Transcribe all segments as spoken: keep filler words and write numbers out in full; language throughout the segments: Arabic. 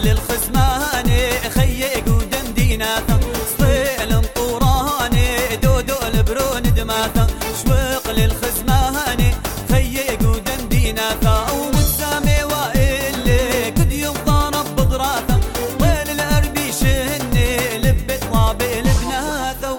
للخزماني خيق ودنديناثا صيل مطوراني دودو البرون دماثا شوق للخزماني خيق ودنديناثا ومتسامي وإلي كد يوم ضارب بضراثا طيل الأربي شهني لبت طابي لبناثا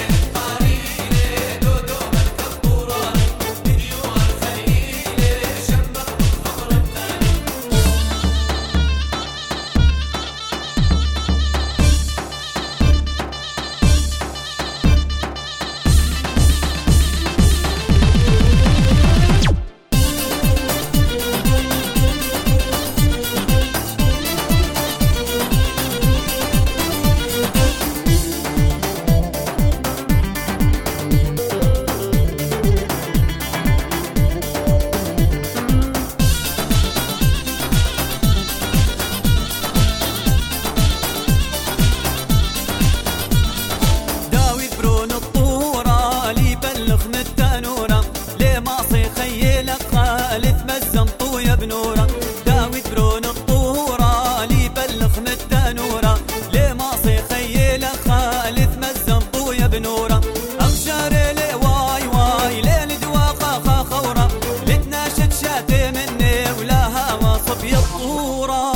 بنورة داوي برون الطورة لي بلغ من التنورة لي ماصي خيلة خالث مزن طوية بنورة أغشار لي واي واي ليل دواقة خا خورة لتناشد شاتي مني ولا هوا صبي الطورة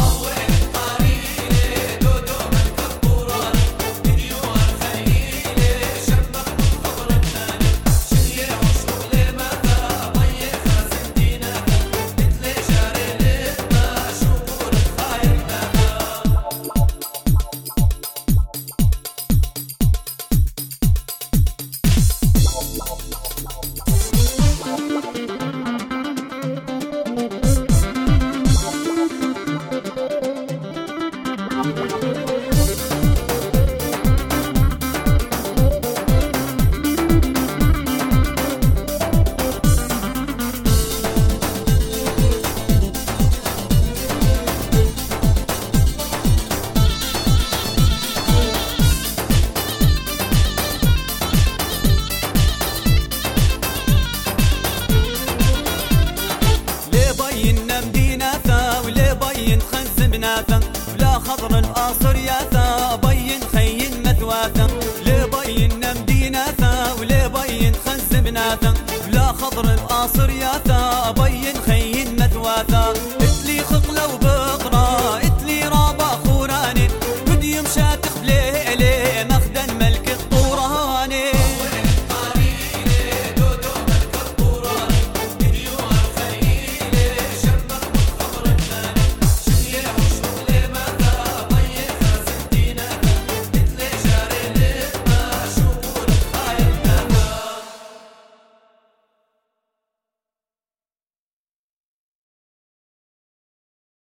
ولا خضر القاصر ياثا بين خين مثواثا لي بين مديناثا ولي بين خز بناثا ولا خضر القاصر ياثا بين خين